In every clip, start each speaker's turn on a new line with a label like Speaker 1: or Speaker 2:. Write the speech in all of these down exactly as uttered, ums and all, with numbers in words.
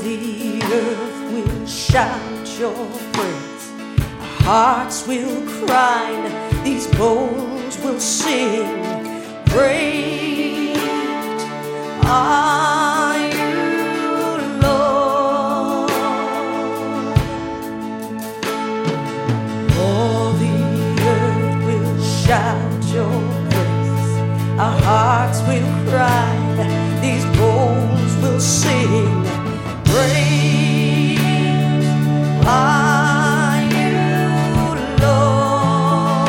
Speaker 1: the earth will shout your praise. Our hearts will cry, and these bones will sing. Great are you, Lord. All the earth will shout your praise. Our hearts will cry, and these bones will sing. Great are you, Lord.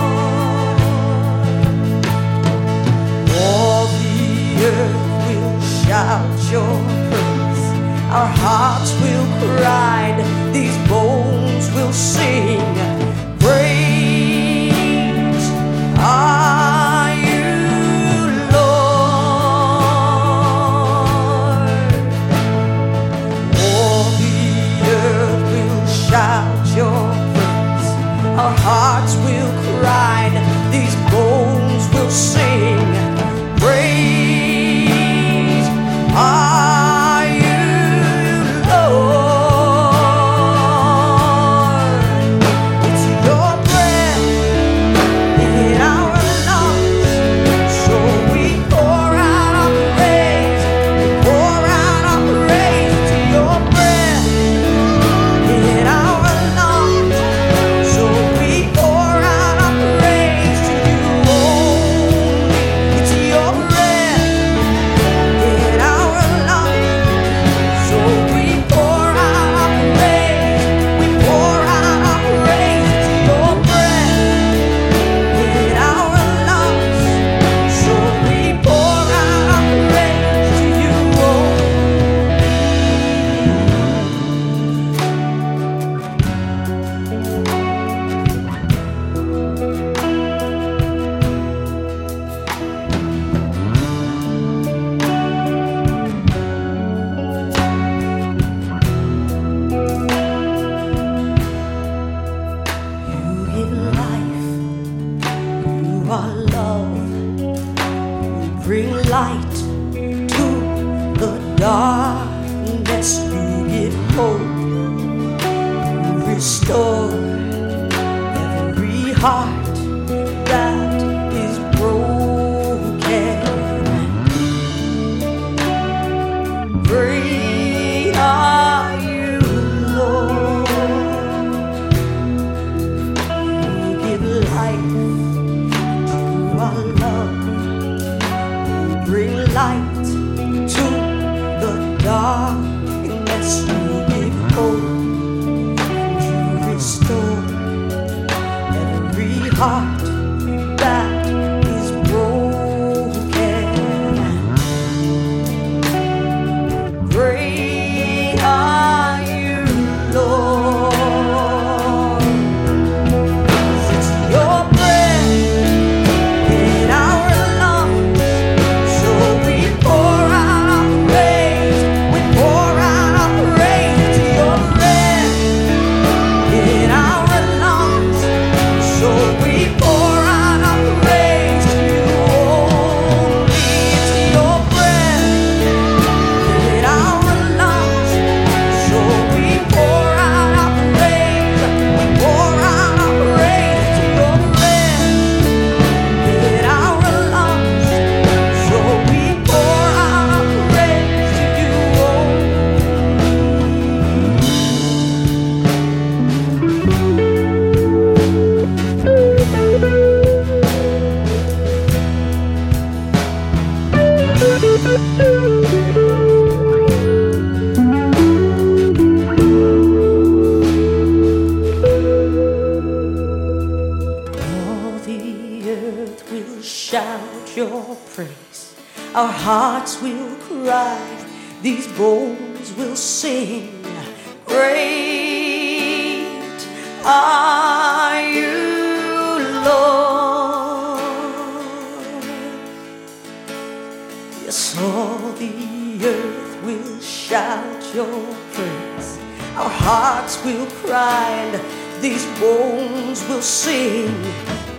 Speaker 1: All the earth will shout your praise. Our hearts will cry, and these bones will sing. Great are you, Lord. All the earth will shout your praise. Our hearts will cry, and these bones will sing. Great are you, Lord. It's your breath in our lungs, so we pour out our praise. We pour out our praise to your breath in our lungs, so we pour out our praise to you only. It's your breath in our lungs, so we pour out our praise. We pour out our praise to your breath in our lungs, so we pour out our praise to you You give life, you are love, you bring light to the darkness, you give hope, you restore every heart that is broken. Great are you, Lord. You give life, you are love, you bring light to the darkness, you give hope, and you restore every heart that is broken. Great are you, Lord. It's your breath in our lungs, so we pour out our praise. We pour out our praise to your breath in our lungs, so we pour out our praise to you only. It's your breath in our lungs, so we pour out our praise. We pour out our praise to your breath in our lungs, so we pour out our praise to you All the earth will shout your praise. Our hearts will cry, these bones will sing. Great are you, Lord. Yes, all the earth will shout your praise. Our hearts will cry, and these bones will sing.